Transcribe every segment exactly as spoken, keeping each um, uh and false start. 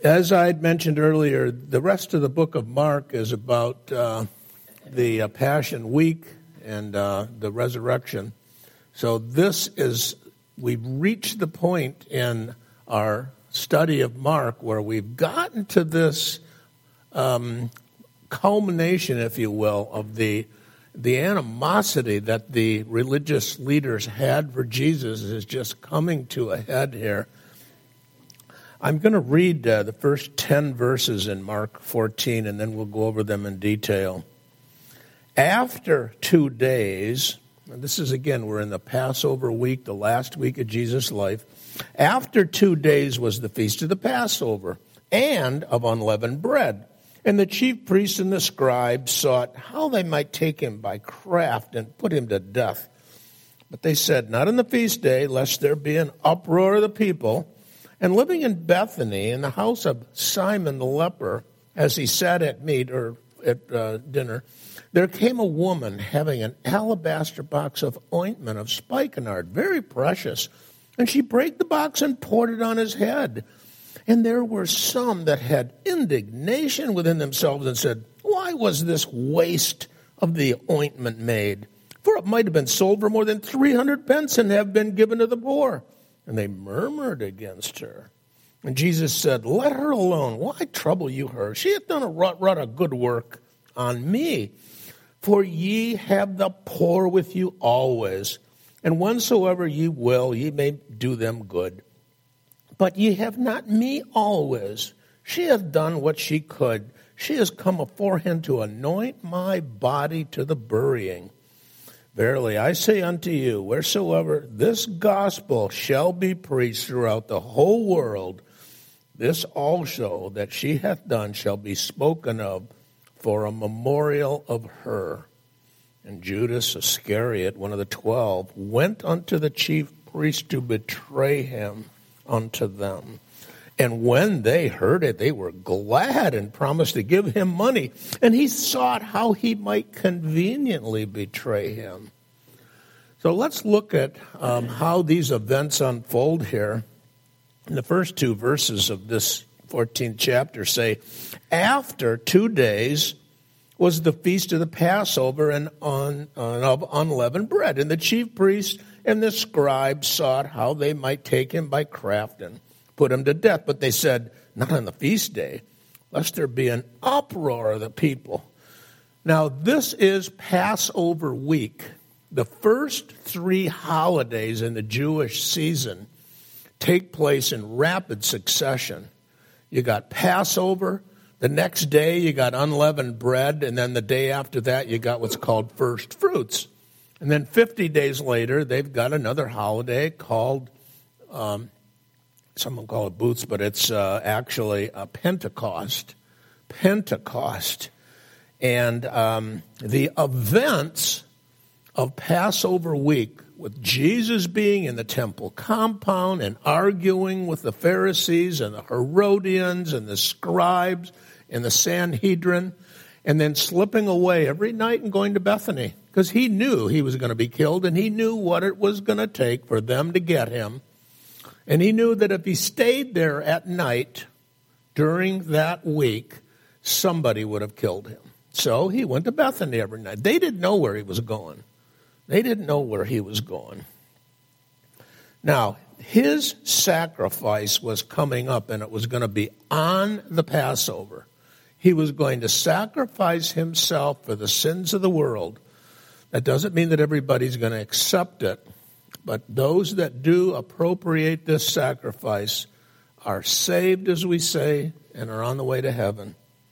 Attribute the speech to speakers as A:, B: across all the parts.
A: As I had mentioned earlier, the rest of the book of Mark is about uh, the uh, Passion Week and uh, the resurrection. So this is, we've reached the point in our study of Mark where we've gotten to this um, culmination, if you will, of the the animosity that the religious leaders had for Jesus is just coming to a head here. I'm going to read uh, the first ten verses in Mark fourteen, and then we'll go over them in detail. After two days, and this is again, we're in the Passover week, the last week of Jesus' life. After two days was the feast of the Passover and of unleavened bread. And the chief priests and the scribes sought how they might take him by craft and put him to death. But they said, not on the feast day, lest there be an uproar of the people. And living in Bethany, in the house of Simon the leper, as he sat at meat or at uh, dinner, there came a woman having an alabaster box of ointment of spikenard, very precious. And she brake the box and poured it on his head. And there were some that had indignation within themselves and said, why was this waste of the ointment made? For it might have been sold for more than three hundred pence and have been given to the poor. And they murmured against her. And Jesus said, let her alone. Why trouble you her? She hath done a wrought a good work on me. For ye have the poor with you always, and whensoever ye will, ye may do them good. But ye have not me always. She hath done what she could. She has come aforehand to anoint my body to the burying. Verily, I say unto you, wheresoever this gospel shall be preached throughout the whole world, this also that she hath done shall be spoken of for a memorial of her. And Judas Iscariot, one of the twelve, went unto the chief priests to betray him unto them. And when they heard it, they were glad and promised to give him money. And he sought how he might conveniently betray him. So let's look at um, how these events unfold here. In the first two verses of this fourteenth chapter say, after two days was the feast of the Passover and on, on, of unleavened bread. And the chief priests and the scribes sought how they might take him by craft and put him to death. But they said, not on the feast day, lest there be an uproar of the people. Now, this is Passover week. The first three holidays in the Jewish season take place in rapid succession. You got Passover. The next day, you got unleavened bread. And then the day after that, you got what's called first fruits. And then fifty days later, they've got another holiday called, um, some will call it Booths, but it's uh, actually a Pentecost. Pentecost. And um, the events of Passover week, with Jesus being in the temple compound and arguing with the Pharisees and the Herodians and the scribes and the Sanhedrin, and then slipping away every night and going to Bethany, because he knew he was going to be killed, and he knew what it was going to take for them to get him. And he knew that if he stayed there at night during that week, somebody would have killed him. So he went to Bethany every night. They didn't know where he was going. They didn't know where he was going. Now, his sacrifice was coming up, and it was going to be on the Passover. He was going to sacrifice himself for the sins of the world. That doesn't mean that everybody's going to accept it, but those that do appropriate this sacrifice are saved, as we say, and are on the way to heaven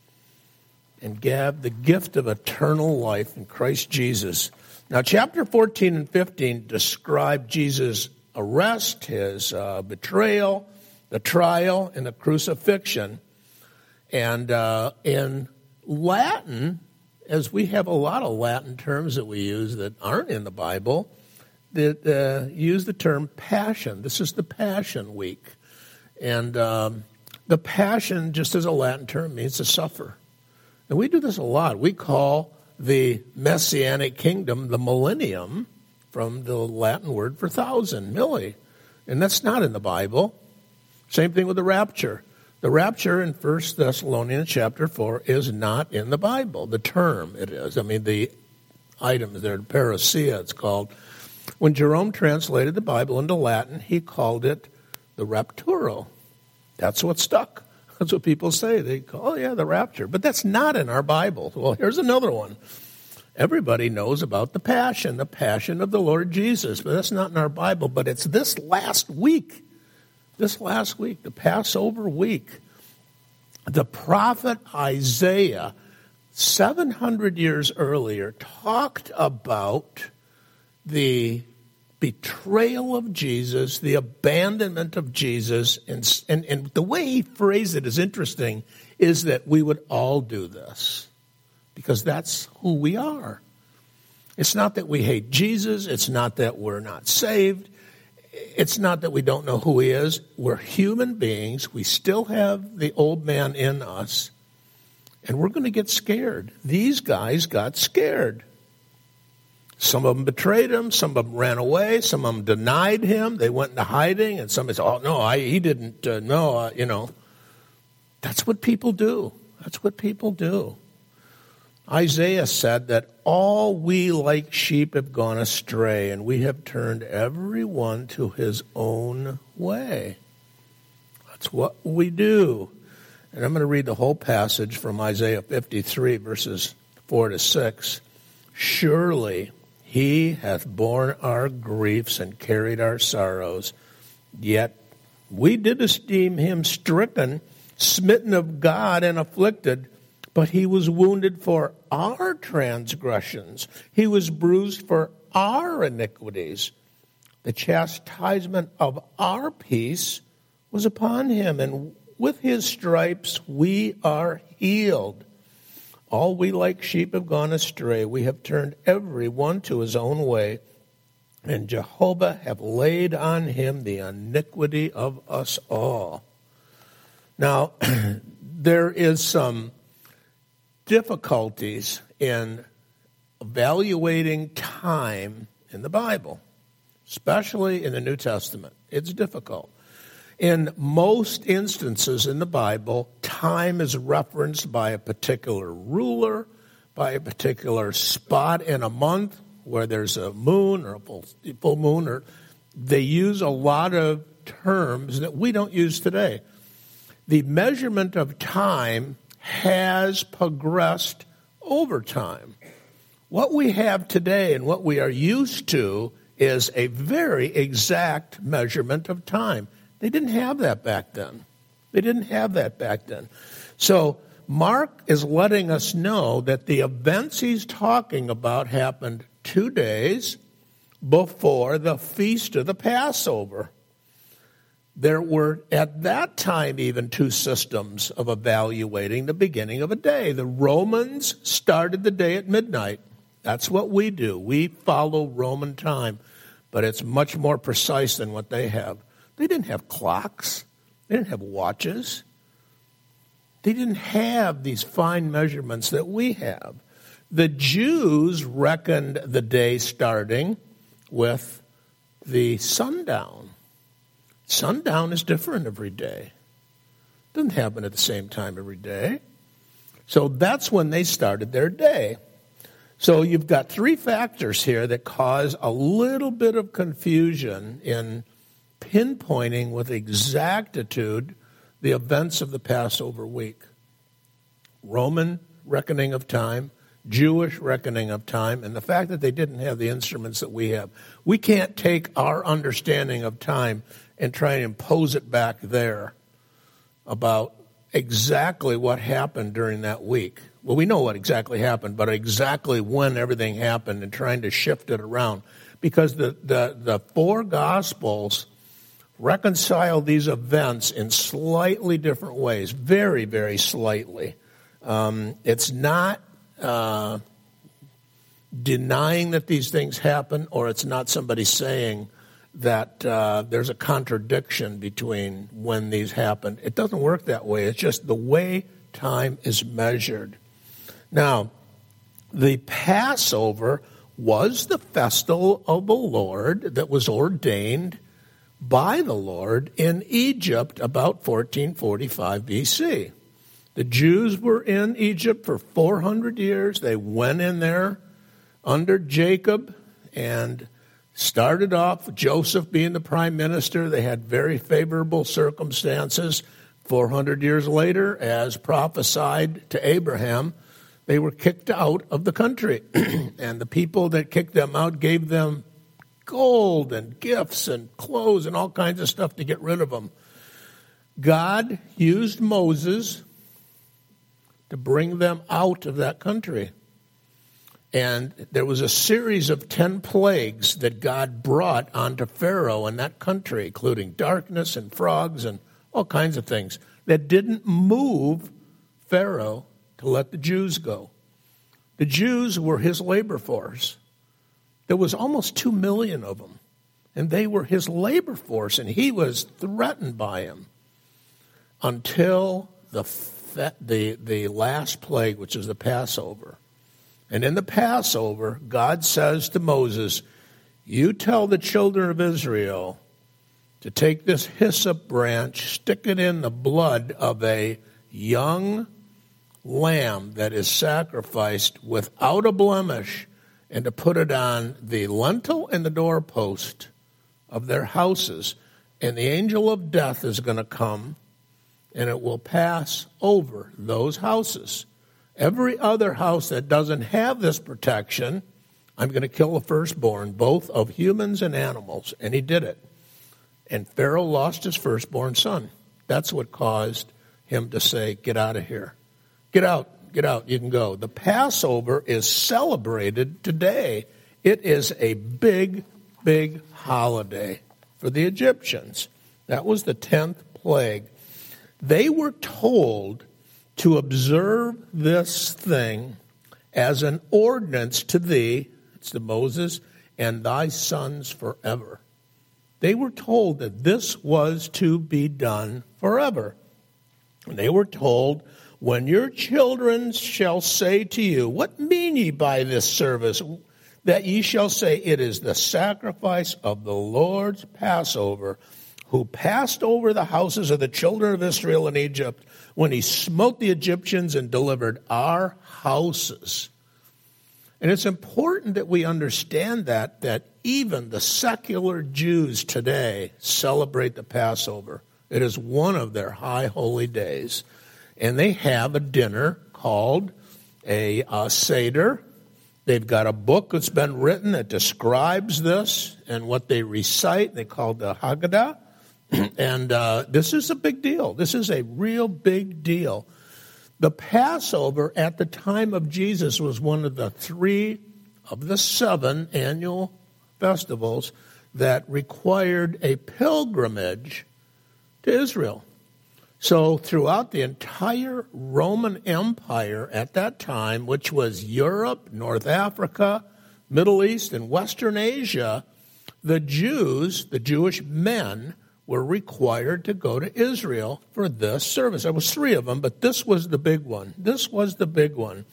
A: and have the gift of eternal life in Christ Jesus. Now, chapter fourteen and fifteen describe Jesus' arrest, his uh, betrayal, the trial, and the crucifixion. And uh, in Latin, as we have a lot of Latin terms that we use that aren't in the Bible, that uh, use the term passion. This is the Passion Week. And um, the passion, just as a Latin term, means to suffer. And we do this a lot. We call the Messianic kingdom the millennium, from the Latin word for thousand, milli. And that's not in the Bible. Same thing with the rapture. The rapture in First Thessalonians chapter four is not in the Bible. The term it is. I mean, the item is there, parousia it's called. When Jerome translated the Bible into Latin, he called it the rapturo. That's what stuck. That's what people say. They call, oh, yeah, the rapture. But that's not in our Bible. Well, here's another one. Everybody knows about the passion, the passion of the Lord Jesus. But that's not in our Bible. But it's this last week, this last week, the Passover week. The prophet Isaiah, seven hundred years earlier, talked about the betrayal of Jesus, the abandonment of Jesus, and, and, and the way he phrased it is interesting, is that we would all do this, because that's who we are. It's not that we hate Jesus, it's not that we're not saved, it's not that we don't know who he is. We're human beings, we still have the old man in us, and we're going to get scared. These guys got scared. Some of them betrayed him. Some of them ran away. Some of them denied him. They went into hiding. And somebody said, oh, no, I, he didn't. Uh, no, uh, you know. That's what people do. That's what people do. Isaiah said that all we like sheep have gone astray, and we have turned every one to his own way. That's what we do. And I'm going to read the whole passage from Isaiah fifty-three, verses four to six. Surely he hath borne our griefs and carried our sorrows. Yet we did esteem him stricken, smitten of God, and afflicted. But he was wounded for our transgressions. He was bruised for our iniquities. The chastisement of our peace was upon him, and with his stripes we are healed. All we like sheep have gone astray. We have turned every one to his own way. And Jehovah hath laid on him the iniquity of us all. Now, there is some difficulties in evaluating time in the Bible, especially in the New Testament. It's difficult. In most instances in the Bible, time is referenced by a particular ruler, by a particular spot in a month where there's a moon or a full, full moon. Or they use a lot of terms that we don't use today. The measurement of time has progressed over time. What we have today and what we are used to is a very exact measurement of time. They didn't have that back then. They didn't have that back then. So Mark is letting us know that the events he's talking about happened two days before the feast of the Passover. There were, at that time, even two systems of evaluating the beginning of a day. The Romans started the day at midnight. That's what we do. We follow Roman time, but it's much more precise than what they have. They didn't have clocks. They didn't have watches. They didn't have these fine measurements that we have. The Jews reckoned the day starting with the sundown. Sundown is different every day. It doesn't happen at the same time every day. So that's when they started their day. So you've got three factors here that cause a little bit of confusion in pinpointing with exactitude the events of the Passover week. Roman reckoning of time, Jewish reckoning of time, and the fact that they didn't have the instruments that we have. We can't take our understanding of time and try and impose it back there about exactly what happened during that week. Well, we know what exactly happened, but exactly when everything happened and trying to shift it around. Because the, the, the four Gospels reconcile these events in slightly different ways, very, very slightly. Um, it's not uh, denying that these things happen, or it's not somebody saying that uh, there's a contradiction between when these happened. It doesn't work that way. It's just the way time is measured. Now, the Passover was the festival of the Lord that was ordained by the Lord in Egypt about fourteen forty-five B C. The Jews were in Egypt for four hundred years. They went in there under Jacob and started off, Joseph being the prime minister. They had very favorable circumstances. four hundred years later, as prophesied to Abraham, they were kicked out of the country. And the people that kicked them out gave them gold and gifts and clothes and all kinds of stuff to get rid of them. God used Moses to bring them out of that country. And there was a series of ten plagues that God brought onto Pharaoh and that country, including darkness and frogs and all kinds of things, that didn't move Pharaoh to let the Jews go. The Jews were his labor force. There was almost two million of them, and they were his labor force, and he was threatened by them until the the the last plague, which is the Passover. And in the Passover, God says to Moses, you tell the children of Israel to take this hyssop branch, stick it in the blood of a young lamb that is sacrificed without a blemish, and to put it on the lintel and the doorpost of their houses. And the angel of death is going to come, and it will pass over those houses. Every other house that doesn't have this protection, I'm going to kill the firstborn, both of humans and animals. And he did it. And Pharaoh lost his firstborn son. That's what caused him to say, get out of here. Get out, get out, you can go. The Passover is celebrated today. It is a big, big holiday for the Egyptians. That was the tenth plague. They were told to observe this thing as an ordinance to thee, it's to Moses, and thy sons forever. They were told that this was to be done forever. And they were told, when your children shall say to you, what mean ye by this service? That ye shall say, it is the sacrifice of the Lord's Passover, who passed over the houses of the children of Israel in Egypt, when he smote the Egyptians and delivered our houses. And it's important that we understand that, that even the secular Jews today celebrate the Passover. It is one of their high holy days. And they have a dinner called a, a Seder. They've got a book that's been written that describes this and what they recite. They call it the Haggadah. And uh, this is a big deal. This is a real big deal. The Passover at the time of Jesus was one of the three of the seven annual festivals that required a pilgrimage to Israel. So throughout the entire Roman Empire at that time, which was Europe, North Africa, Middle East, and Western Asia, the Jews, the Jewish men, were required to go to Israel for this service. There was three of them, but this was the big one. This was the big one.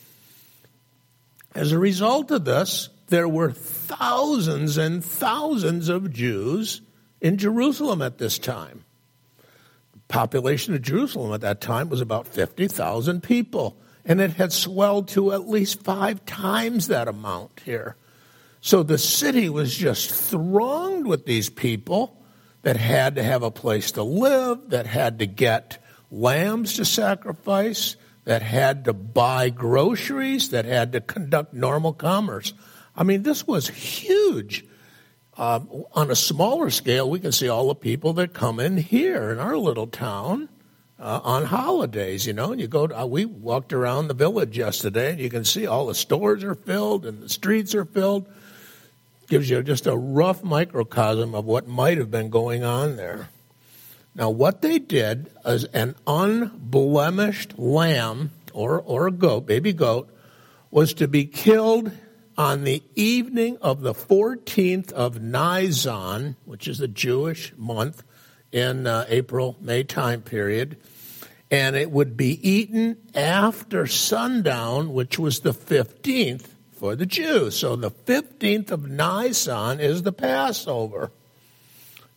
A: As a result of this, there were thousands and thousands of Jews in Jerusalem at this time. The population of Jerusalem at that time was about fifty thousand people, and it had swelled to at least five times that amount here. So the city was just thronged with these people that had to have a place to live, that had to get lambs to sacrifice, that had to buy groceries, that had to conduct normal commerce. I mean, this was huge. Uh, on a smaller scale, we can see all the people that come in here in our little town uh, on holidays, you know. And you go to, uh, we walked around the village yesterday, and you can see all the stores are filled and the streets are filled. Gives you just a rough microcosm of what might have been going on there. Now, what they did is an unblemished lamb or, or a goat, baby goat, was to be killed on the evening of the fourteenth of Nisan, which is the Jewish month in uh, April, May time period, and it would be eaten after sundown, which was the fifteenth for the Jews. So the fifteenth of Nisan is the Passover.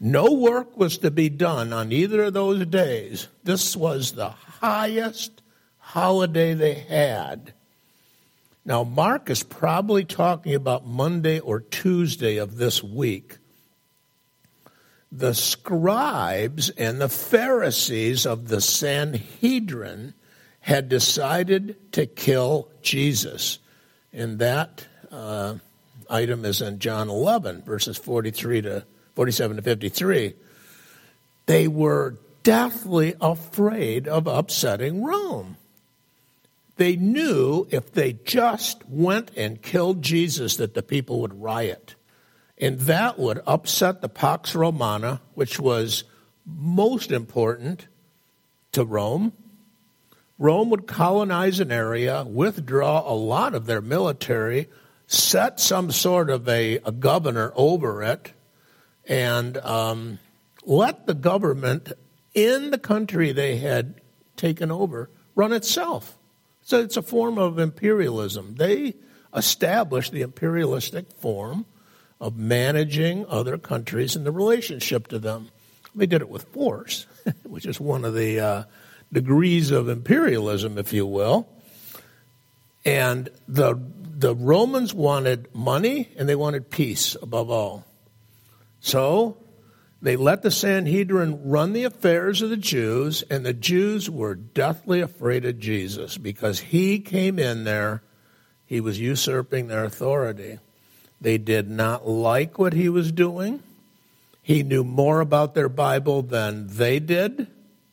A: No work was to be done on either of those days. This was the highest holiday they had. Now, Mark is probably talking about Monday or Tuesday of this week. The scribes and the Pharisees of the Sanhedrin had decided to kill Jesus. And that uh, item is in John eleven, verses forty-three to forty-seven to fifty-three. They were deathly afraid of upsetting Rome. They knew if they just went and killed Jesus that the people would riot. And that would upset the Pax Romana, which was most important to Rome. Rome would colonize an area, withdraw a lot of their military, set some sort of a, a governor over it, and um, let the government in the country they had taken over run itself. So it's a form of imperialism. They established the imperialistic form of managing other countries and the relationship to them. They did it with force, which is one of the uh, degrees of imperialism, if you will. And the the Romans wanted money and they wanted peace above all. So they let the Sanhedrin run the affairs of the Jews, and the Jews were deathly afraid of Jesus because he came in there, he was usurping their authority. They did not like what he was doing. He knew more about their Bible than they did.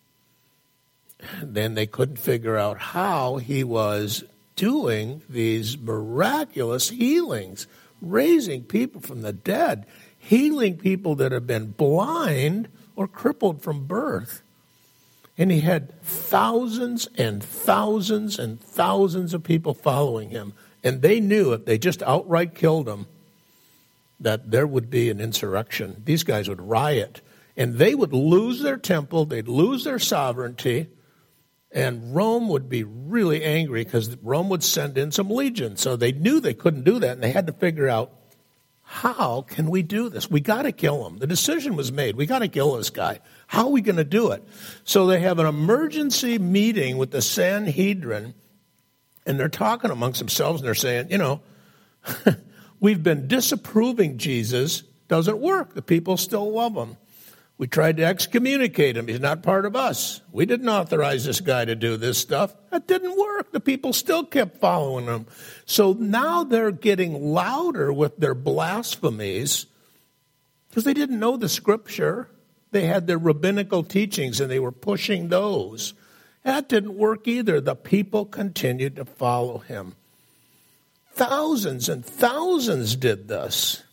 A: Then they couldn't figure out how he was doing these miraculous healings, raising people from the dead, healing people that have been blind or crippled from birth. And he had thousands and thousands and thousands of people following him. And they knew if they just outright killed him, that there would be an insurrection. These guys would riot. And they would lose their temple, they'd lose their sovereignty, and Rome would be really angry because Rome would send in some legions. So they knew they couldn't do that, and they had to figure out, how can we do this? We got to kill him. The decision was made. We got to kill this guy. How are we going to do it? So they have an emergency meeting with the Sanhedrin, and they're talking amongst themselves, and they're saying, you know, we've been disapproving Jesus. Doesn't work. The people still love him. We tried to excommunicate him. He's not part of us. We didn't authorize this guy to do this stuff. That didn't work. The people still kept following him. So now they're getting louder with their blasphemies because they didn't know the scripture. They had their rabbinical teachings and they were pushing those. That didn't work either. The people continued to follow him. Thousands and thousands did this.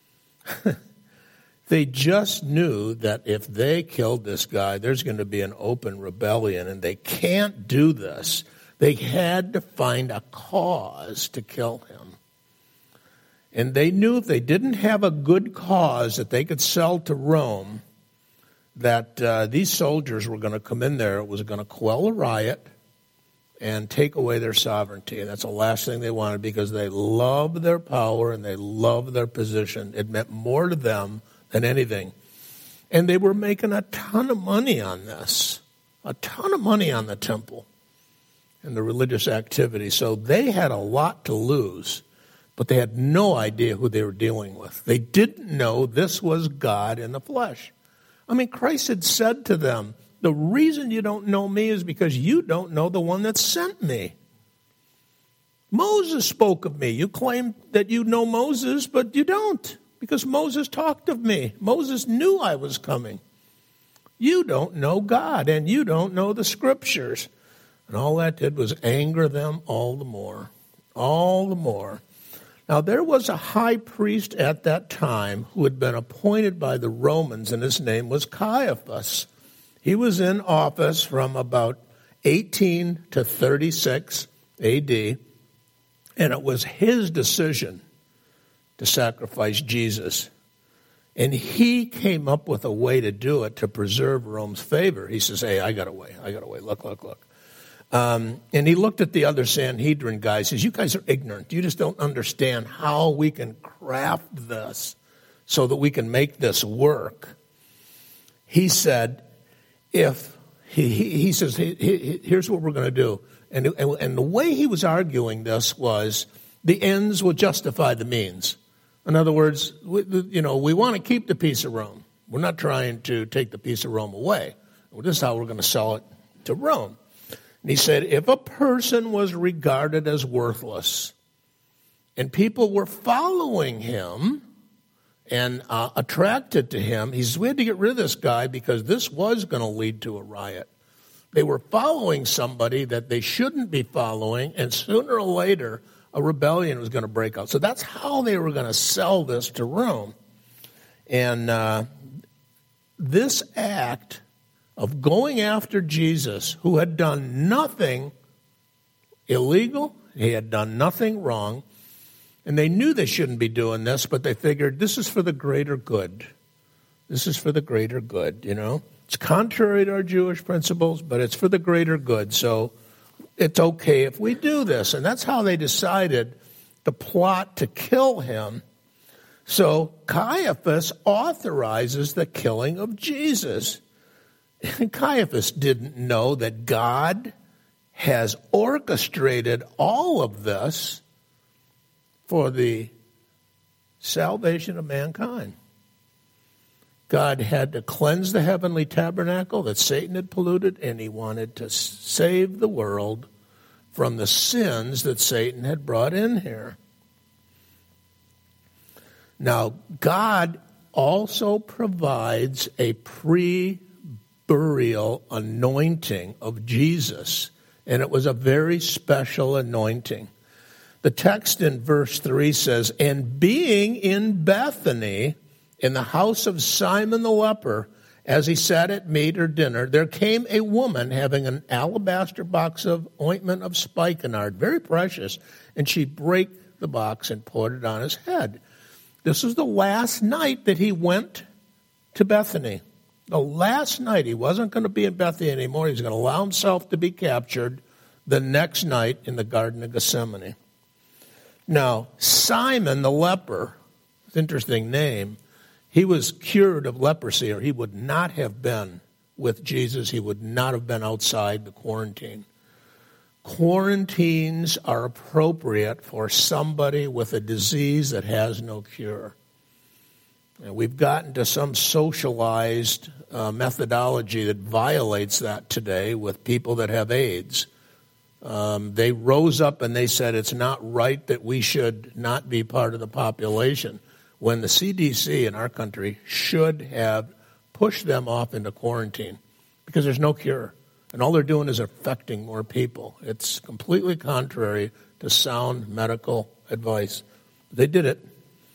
A: They just knew that if they killed this guy, there's going to be an open rebellion, and they can't do this. They had to find a cause to kill him. And they knew if they didn't have a good cause that they could sell to Rome, that uh, these soldiers were going to come in there, it was going to quell a riot and take away their sovereignty. And that's the last thing they wanted because they loved their power and they loved their position. It meant more to them than anything. And they were making a ton of money on this, a ton of money on the temple and the religious activity. So they had a lot to lose, but they had no idea who they were dealing with. They didn't know this was God in the flesh. I mean, Christ had said to them, the reason you don't know me is because you don't know the one that sent me. Moses spoke of me. You claim that you know Moses, but you don't. Because Moses talked of me. Moses knew I was coming. You don't know God, and you don't know the scriptures. And all that did was anger them all the more. All the more. Now, there was a high priest at that time who had been appointed by the Romans, and his name was Caiaphas. He was in office from about eighteen to thirty-six A D, and it was his decision to sacrifice Jesus. And he came up with a way to do it to preserve Rome's favor. He says, hey, I got a way. I got a way. Look, look, look. Um, and he looked at the other Sanhedrin guys. He says, you guys are ignorant. You just don't understand how we can craft this so that we can make this work. he said, if, he, he, he says, he, he, here's what we're going to do. And, and, and the way he was arguing this was the ends will justify the means. In other words, we, you know, we want to keep the peace of Rome. We're not trying to take the peace of Rome away. Well, this is how we're going to sell it to Rome. And he said, if a person was regarded as worthless and people were following him and uh, attracted to him, he says, we had to get rid of this guy because this was going to lead to a riot. They were following somebody that they shouldn't be following, and sooner or later, a rebellion was going to break out. So that's how they were going to sell this to Rome. And uh, this act of going after Jesus, who had done nothing illegal, he had done nothing wrong, and they knew they shouldn't be doing this, but they figured this is for the greater good. This is for the greater good, you know. It's contrary to our Jewish principles, but it's for the greater good. So it's okay if we do this. And that's how they decided to plot to kill him. So Caiaphas authorizes the killing of Jesus. And Caiaphas didn't know that God has orchestrated all of this for the salvation of mankind. God had to cleanse the heavenly tabernacle that Satan had polluted, and he wanted to save the world from the sins that Satan had brought in here. Now, God also provides a pre-burial anointing of Jesus, and it was a very special anointing. The text in verse three says, and being in Bethany, in the house of Simon the leper, as he sat at meat or dinner, there came a woman having an alabaster box of ointment of spikenard, very precious, and she brake the box and poured it on his head. This was the last night that he went to Bethany. The last night. He wasn't going to be in Bethany anymore. He was going to allow himself to be captured the next night in the Garden of Gethsemane. Now, Simon the leper, it's an interesting name, he was cured of leprosy, or he would not have been with Jesus. He would not have been outside the quarantine. Quarantines are appropriate for somebody with a disease that has no cure. And we've gotten to some socialized uh, methodology that violates that today with people that have AIDS. Um, they rose up and they said it's not right that we should not be part of the population, when the C D C in our country should have pushed them off into quarantine because there's no cure. And all they're doing is affecting more people. It's completely contrary to sound medical advice. They did it.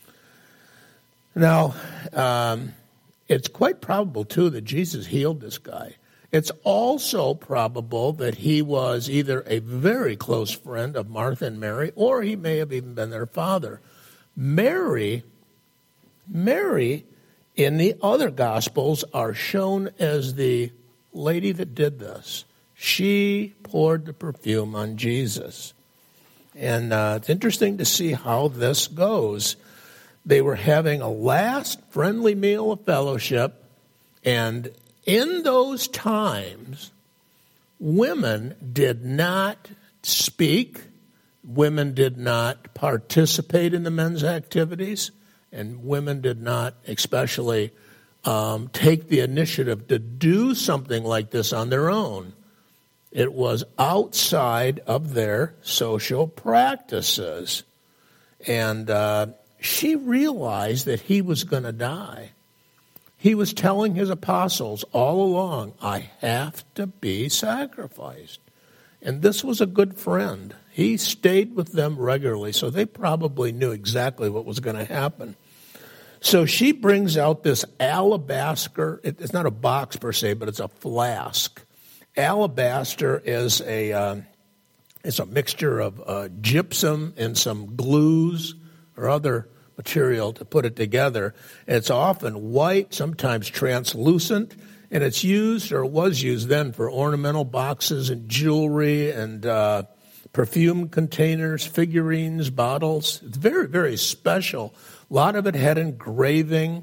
A: Now, um, it's quite probable, too, that Jesus healed this guy. It's also probable that he was either a very close friend of Martha and Mary, or he may have even been their father. Mary... Mary, in the other Gospels, are shown as the lady that did this. She poured the perfume on Jesus. And uh, it's interesting to see how this goes. They were having a last friendly meal of fellowship, and in those times, women did not speak. Women did not participate in the men's activities. And women did not especially um, take the initiative to do something like this on their own. It was outside of their social practices. And uh, she realized that he was going to die. He was telling his apostles all along, I have to be sacrificed. And this was a good friend. He stayed with them regularly, so they probably knew exactly what was going to happen. So she brings out this alabaster. It's not a box per se, but it's a flask. Alabaster is a uh, it's a mixture of uh, gypsum and some glues or other material to put it together. It's often white, sometimes translucent, and it's used or was used then for ornamental boxes and jewelry and uh, perfume containers, figurines, bottles. It's very, very special. A lot of it had engraving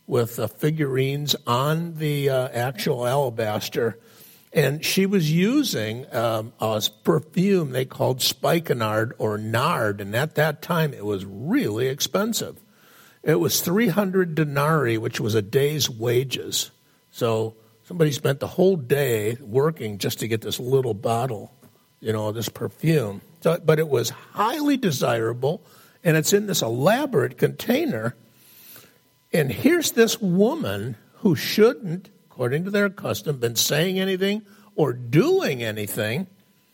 A: with uh, figurines on the uh, actual alabaster. And she was using um, a perfume they called spikenard or nard. And at that time, it was really expensive. It was three hundred denarii, which was a day's wages. So somebody spent the whole day working just to get this little bottle, you know, this perfume. So, but it was highly desirable, and it's in this elaborate container. And here's this woman who shouldn't, according to their custom, been saying anything or doing anything.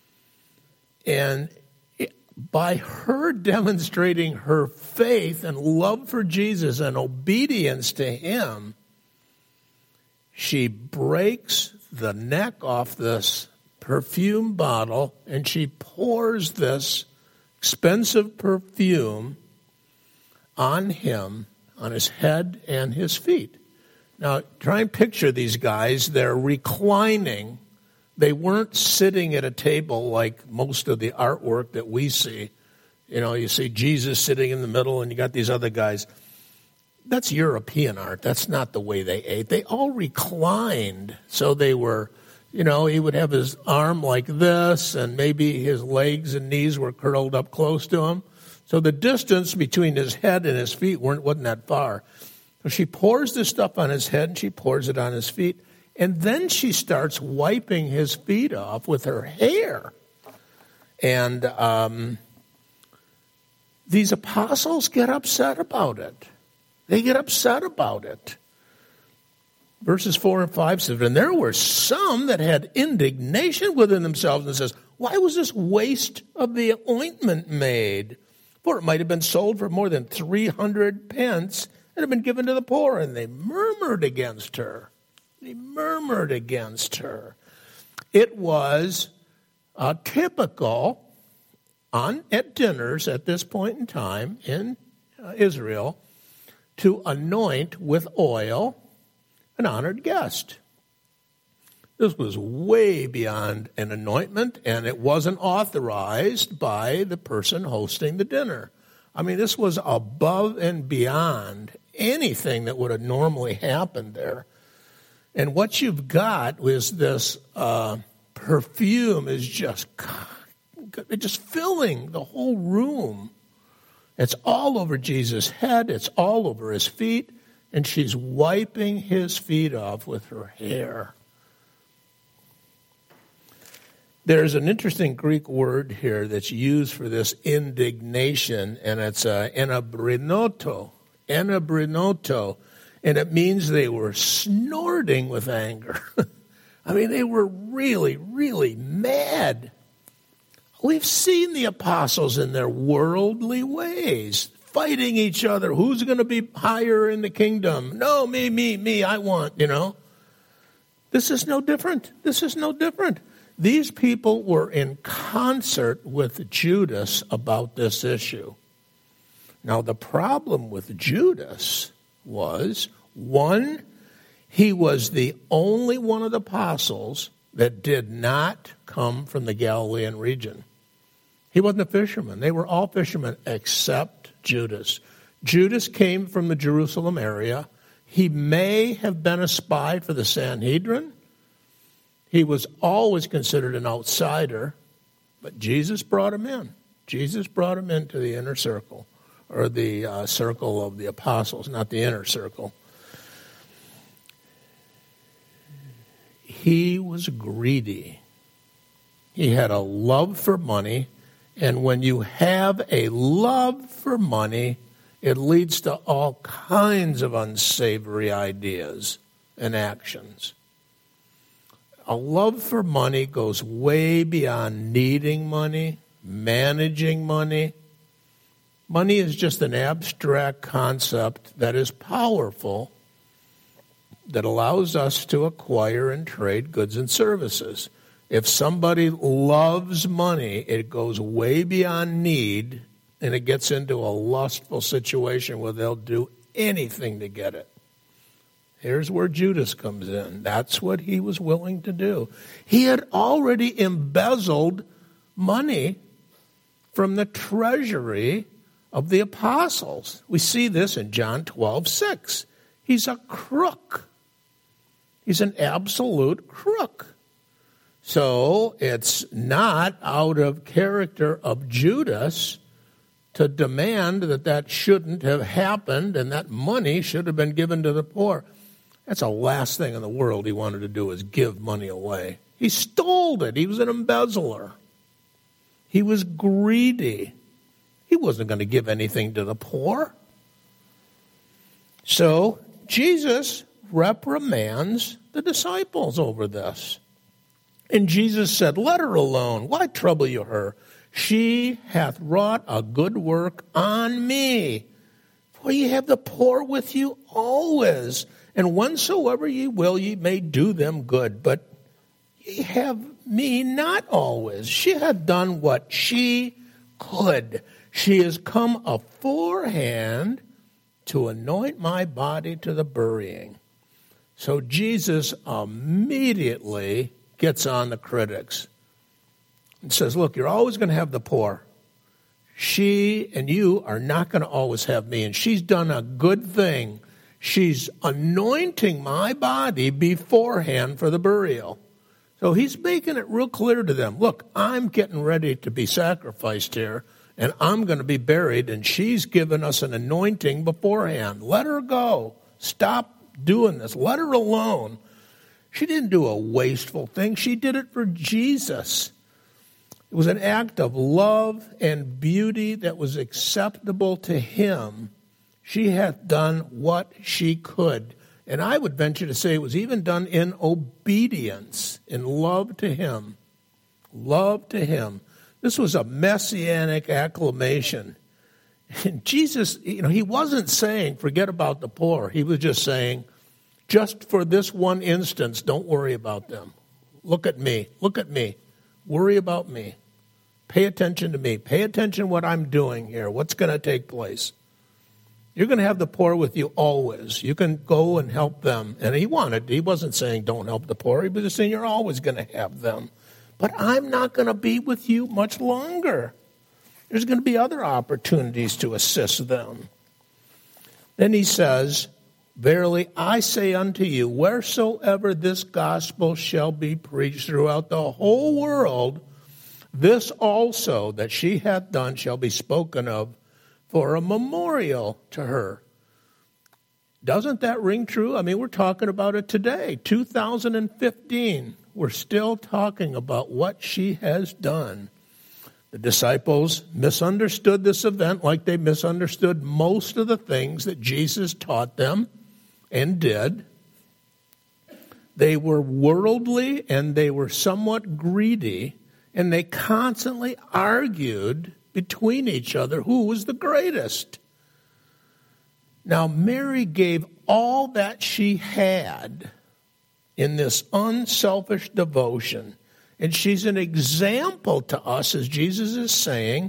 A: And it, by her demonstrating her faith and love for Jesus and obedience to him, she breaks the neck off this perfume bottle and she pours this expensive perfume on him, on his head and his feet. Now, try and picture these guys. They're reclining. They weren't sitting at a table like most of the artwork that we see. You know, you see Jesus sitting in the middle and you got these other guys. That's European art. That's not the way they ate. They all reclined. So they were, you know, he would have his arm like this and maybe his legs and knees were curled up close to him. So the distance between his head and his feet weren't, wasn't that far. So she pours this stuff on his head and she pours it on his feet. And then she starts wiping his feet off with her hair. And um, these apostles get upset about it. They get upset about it. Verses four and five says, and there were some that had indignation within themselves and says, why was this waste of the ointment made? For it might have been sold for more than three hundred pence and have been given to the poor. And they murmured against her. They murmured against her. It was uh, typical on at dinners at this point in time in uh, Israel to anoint with oil an honored guest. This was way beyond an anointment, and it wasn't authorized by the person hosting the dinner. I mean, this was above and beyond anything that would have normally happened there. And what you've got is this uh, perfume is just, just filling the whole room. It's all over Jesus' head. It's all over his feet. And she's wiping his feet off with her hair. There's an interesting Greek word here that's used for this indignation, and it's uh, enabrinoto. Enabrinoto. And it means they were snorting with anger. I mean, they were really, really mad. We've seen the apostles in their worldly ways, fighting each other. Who's going to be higher in the kingdom? No, me, me, me, I want, you know. This is no different. This is no different. These people were in concert with Judas about this issue. Now, the problem with Judas was, one, he was the only one of the apostles that did not come from the Galilean region. He wasn't a fisherman. They were all fishermen except Judas. Judas came from the Jerusalem area. He may have been a spy for the Sanhedrin. He was always considered an outsider, but Jesus brought him in. Jesus brought him into the inner circle, or the uh, circle of the apostles, not the inner circle. He was greedy. He had a love for money, and when you have a love for money, it leads to all kinds of unsavory ideas and actions. A love for money goes way beyond needing money, managing money. Money is just an abstract concept that is powerful, that allows us to acquire and trade goods and services. If somebody loves money, it goes way beyond need, and it gets into a lustful situation where they'll do anything to get it. Here's where Judas comes in. That's what he was willing to do. He had already embezzled money from the treasury of the apostles. We see this in John twelve six. He's a crook. He's an absolute crook. So it's not out of character of Judas to demand that that shouldn't have happened and that money should have been given to the poor. That's the last thing in the world he wanted to do, is give money away. He stole it. He was an embezzler. He was greedy. He wasn't going to give anything to the poor. So Jesus reprimands the disciples over this. And Jesus said, let her alone. Why trouble you her? She hath wrought a good work on me. For ye have the poor with you always. And whensoever ye will, ye may do them good. But ye have me not always. She hath done what she could. She is come aforehand to anoint my body to the burying. So Jesus immediately gets on the critics and says, look, you're always going to have the poor. She and you are not going to always have me. And she's done a good thing. She's anointing my body beforehand for the burial. So he's making it real clear to them, look, I'm getting ready to be sacrificed here, and I'm going to be buried, and she's given us an anointing beforehand. Let her go. Stop doing this. Let her alone. She didn't do a wasteful thing. She did it for Jesus. It was an act of love and beauty that was acceptable to him. She hath done what she could. And I would venture to say it was even done in obedience, in love to him. Love to him. This was a messianic acclamation. And Jesus, you know, he wasn't saying, forget about the poor. He was just saying, just for this one instance, don't worry about them. Look at me. Look at me. Worry about me. Pay attention to me. Pay attention to what I'm doing here. What's going to take place? You're going to have the poor with you always. You can go and help them. And he wanted, he wasn't saying don't help the poor. He was just saying you're always going to have them. But I'm not going to be with you much longer. There's going to be other opportunities to assist them. Then he says, verily I say unto you, wheresoever this gospel shall be preached throughout the whole world, this also that she hath done shall be spoken of for a memorial to her. Doesn't that ring true? I mean, we're talking about it today, two thousand fifteen. We're still talking about what she has done. The disciples misunderstood this event like they misunderstood most of the things that Jesus taught them and did. They were worldly and they were somewhat greedy, and they constantly argued between each other who was the greatest. Now, Mary gave all that she had in this unselfish devotion. And she's an example to us, as Jesus is saying,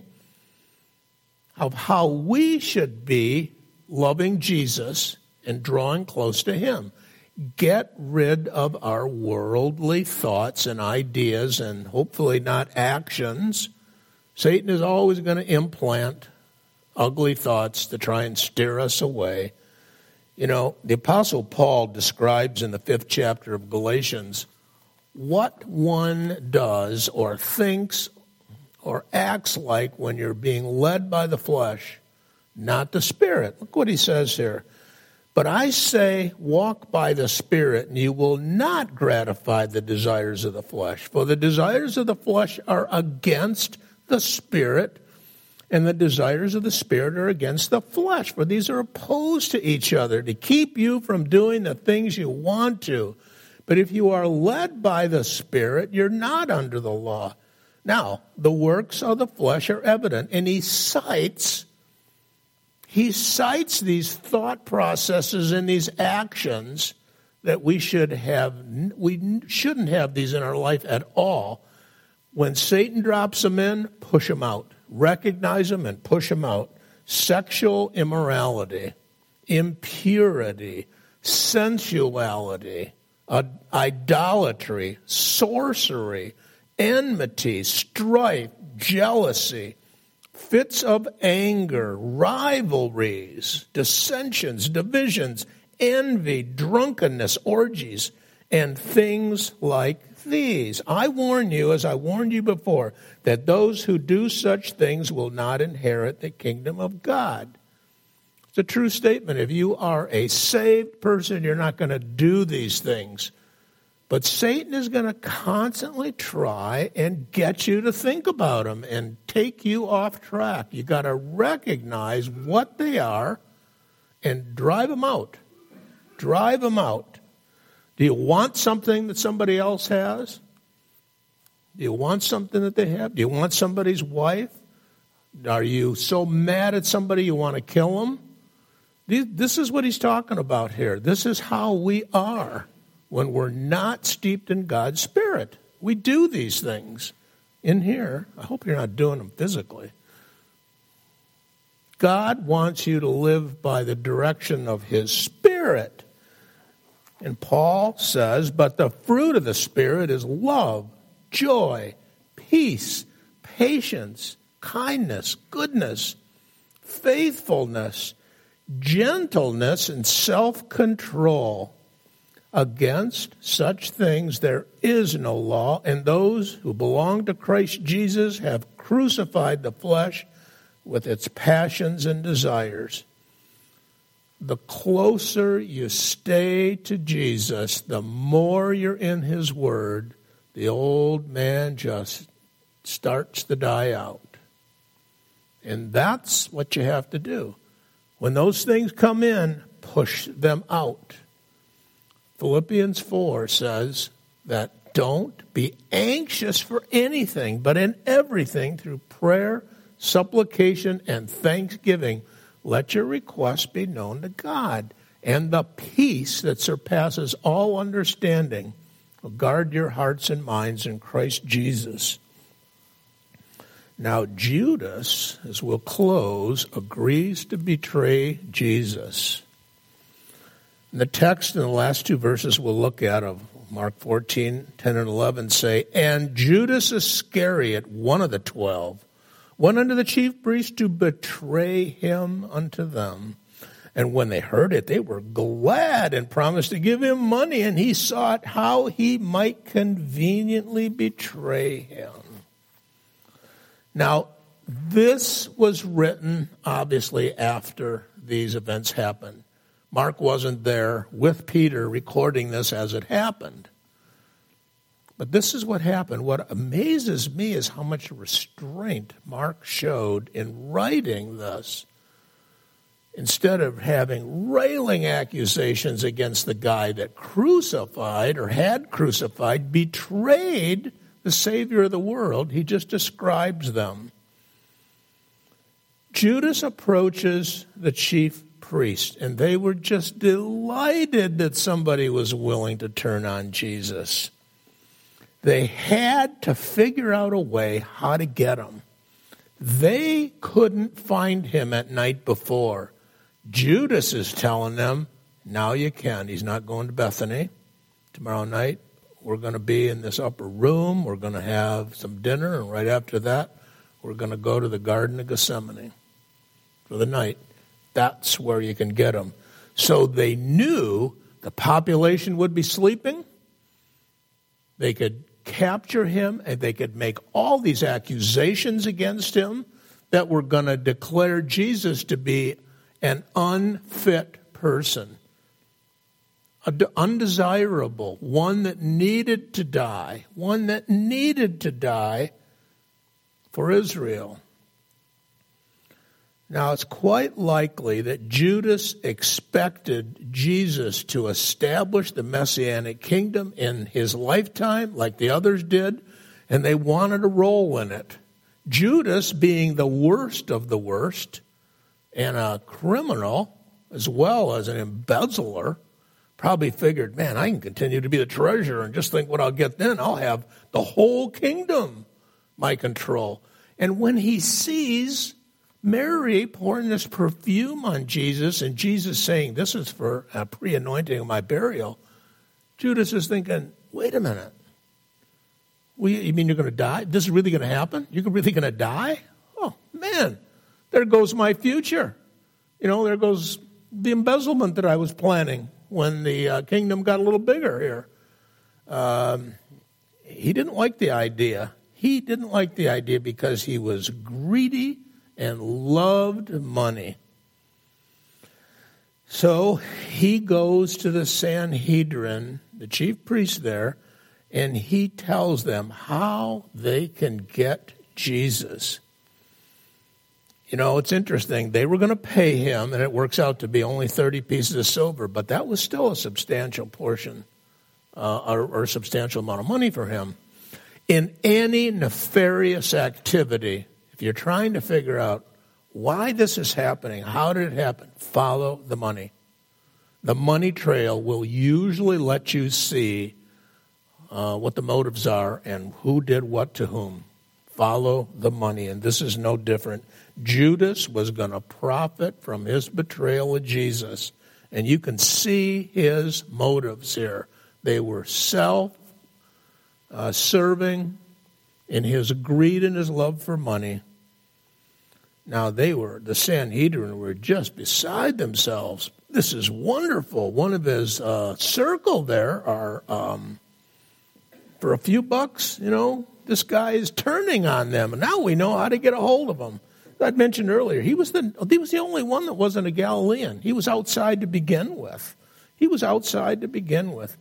A: of how we should be loving Jesus and drawing close to him. Get rid of our worldly thoughts and ideas and hopefully not actions. Satan is always going to implant ugly thoughts to try and steer us away. You know, the Apostle Paul describes in the fifth chapter of Galatians what one does or thinks or acts like when you're being led by the flesh, not the Spirit. Look what he says here. But I say, walk by the Spirit, and you will not gratify the desires of the flesh. For the desires of the flesh are against the Spirit, and the desires of the Spirit are against the flesh. For these are opposed to each other to keep you from doing the things you want to. But if you are led by the Spirit, you're not under the law. Now, the works of the flesh are evident, and he cites He cites these thought processes and these actions that we should have. We shouldn't have these in our life at all. When Satan drops them in, push them out. Recognize them and push them out. Sexual immorality, impurity, sensuality, idolatry, sorcery, enmity, strife, jealousy, fits of anger, rivalries, dissensions, divisions, envy, drunkenness, orgies, and things like these. I warn you, as I warned you before, that those who do such things will not inherit the kingdom of God. It's a true statement. If you are a saved person, you're not going to do these things. But Satan is going to constantly try and get you to think about them and take you off track. You got to recognize what they are and drive them out. Drive them out. Do you want something that somebody else has? Do you want something that they have? Do you want somebody's wife? Are you so mad at somebody you want to kill them? This is what he's talking about here. This is how we are when we're not steeped in God's Spirit. We do these things in here. I hope you're not doing them physically. God wants you to live by the direction of His Spirit. And Paul says, but the fruit of the Spirit is love, joy, peace, patience, kindness, goodness, faithfulness, gentleness, and self-control. Against such things there is no law, and those who belong to Christ Jesus have crucified the flesh with its passions and desires. The closer you stay to Jesus, the more you're in His Word, the old man just starts to die out. And that's what you have to do. When those things come in, push them out. Philippians four says that don't be anxious for anything, but in everything through prayer, supplication, and thanksgiving, let your requests be known to God. And the peace that surpasses all understanding will guard your hearts and minds in Christ Jesus. Now Judas, as we'll close, agrees to betray Jesus. And the text in the last two verses we'll look at of Mark fourteen, ten and eleven say, and Judas Iscariot, one of the twelve, went unto the chief priests to betray him unto them. And when they heard it, they were glad and promised to give him money, and he sought how he might conveniently betray him. Now, this was written, obviously, after these events happened. Mark wasn't there with Peter recording this as it happened. But this is what happened. What amazes me is how much restraint Mark showed in writing this. Instead of having railing accusations against the guy that crucified or had crucified, betrayed the Savior of the world, he just describes them. Judas approaches the chief priest, and they were just delighted that somebody was willing to turn on Jesus. They had to figure out a way how to get him. They couldn't find him at night before. Judas is telling them, now you can. He's not going to Bethany tomorrow night. We're going to be in this upper room. We're going to have some dinner, and right after that, we're going to go to the Garden of Gethsemane for the night. That's where you can get him. So they knew the population would be sleeping. They could capture him, and they could make all these accusations against him that were going to declare Jesus to be an unfit person, an undesirable, one that needed to die, one that needed to die for Israel. Now, it's quite likely that Judas expected Jesus to establish the Messianic kingdom in his lifetime, like the others did, and they wanted a role in it. Judas, being the worst of the worst, and a criminal, as well as an embezzler, probably figured, man, I can continue to be the treasurer and just think what I'll get then. I'll have the whole kingdom my control. And when he sees Mary pouring this perfume on Jesus, and Jesus saying, this is for a pre-anointing of my burial, Judas is thinking, wait a minute. Well, you mean you're going to die? This is really going to happen? You're really going to die? Oh, man, there goes my future. You know, there goes the embezzlement that I was planning when the uh, kingdom got a little bigger here. Um, he didn't like the idea. He didn't like the idea because he was greedy and loved money. So he goes to the Sanhedrin, the chief priest there, and he tells them how they can get Jesus. You know, it's interesting. They were going to pay him, and it works out to be only thirty pieces of silver, but that was still a substantial portion uh, or, or a substantial amount of money for him. In any nefarious activity, if you're trying to figure out why this is happening, how did it happen, follow the money. The money trail will usually let you see uh, what the motives are and who did what to whom. Follow the money, and this is no different. Judas was going to profit from his betrayal of Jesus, and you can see his motives here. They were self-serving uh, in his greed and his love for money. Now they were, the Sanhedrin were just beside themselves. This is wonderful. One of his uh, circle there are, um, for a few bucks, you know, this guy is turning on them. And now we know how to get a hold of him. I'd mentioned earlier, he was the he was the only one that wasn't a Galilean. He was outside to begin with. He was outside to begin with.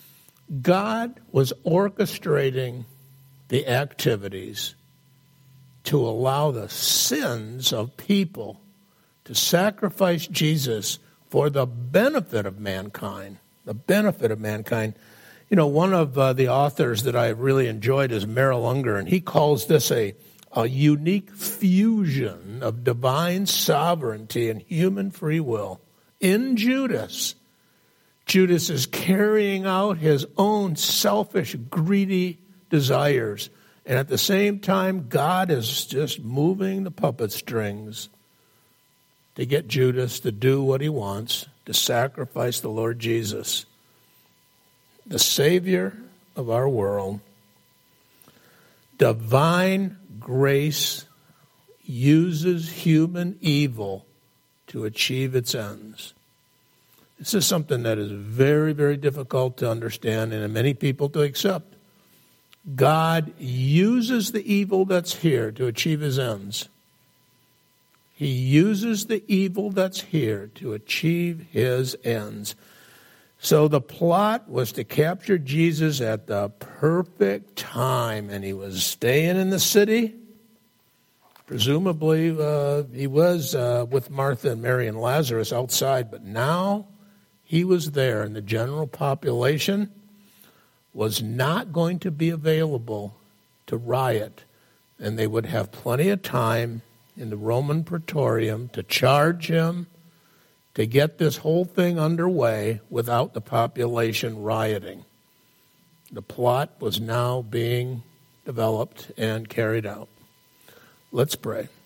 A: God was orchestrating the activities to allow the sins of people to sacrifice Jesus for the benefit of mankind. The benefit of mankind. You know, one of uh, the authors that I really enjoyed is Merrill Unger, and he calls this a, a unique fusion of divine sovereignty and human free will. In Judas, Judas is carrying out his own selfish, greedy desires. And at the same time, God is just moving the puppet strings to get Judas to do what he wants, to sacrifice the Lord Jesus, the Savior of our world. Divine grace uses human evil to achieve its ends. This is something that is very, very difficult to understand and many people to accept. God uses the evil that's here to achieve his ends. He uses the evil that's here to achieve his ends. So the plot was to capture Jesus at the perfect time, and he was staying in the city. Presumably, uh, he was uh, with Martha and Mary and Lazarus outside, but now he was there, and the general population was not going to be available to riot, and they would have plenty of time in the Roman Praetorium to charge him, to get this whole thing underway without the population rioting. The plot was now being developed and carried out. Let's pray.